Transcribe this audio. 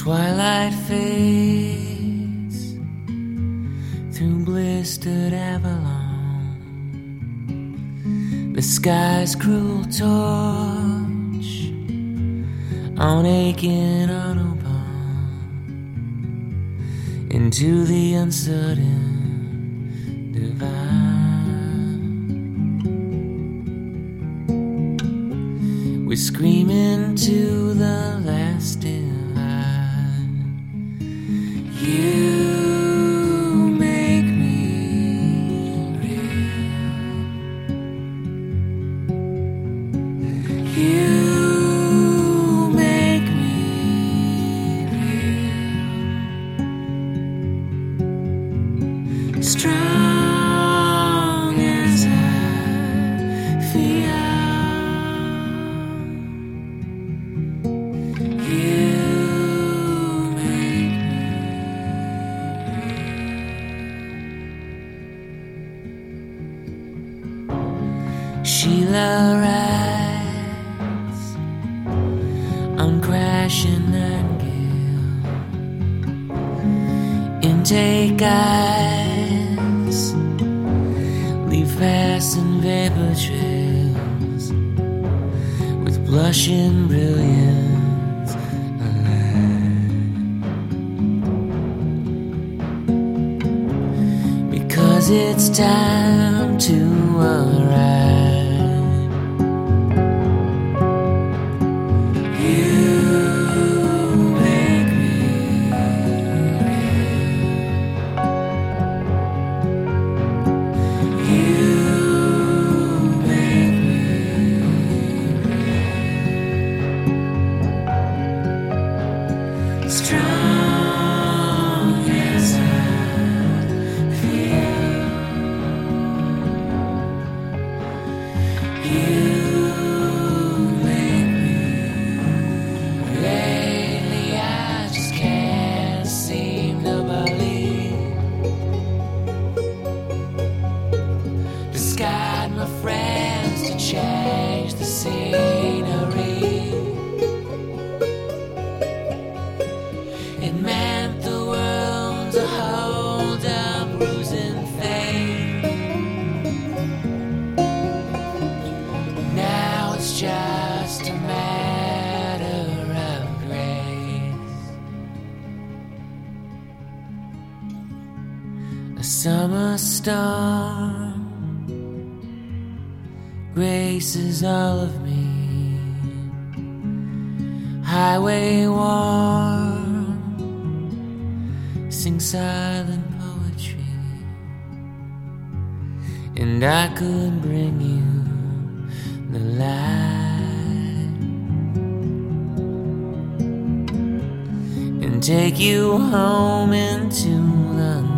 Twilight fades through blistered Avalon. The sky's cruel torch on aching Autobahn into the uncertain divine. We scream into the last divine. You make me real. You make me real. Strong as I feel. Sheila rides on crashing Nightingale. Intake eyes leave fast and vapor trails with blushing brilliance alive. Because it's time to arrive. Strong as I feel. You make me. Lately I just can't seem to believe. Just got my friends to change the scenery. It meant the world to hold a bruising fate. Now it's just a matter of grace. A summer storm graces all of me. Highway warm, sing silent poetry, and I could bring you the light and take you home into the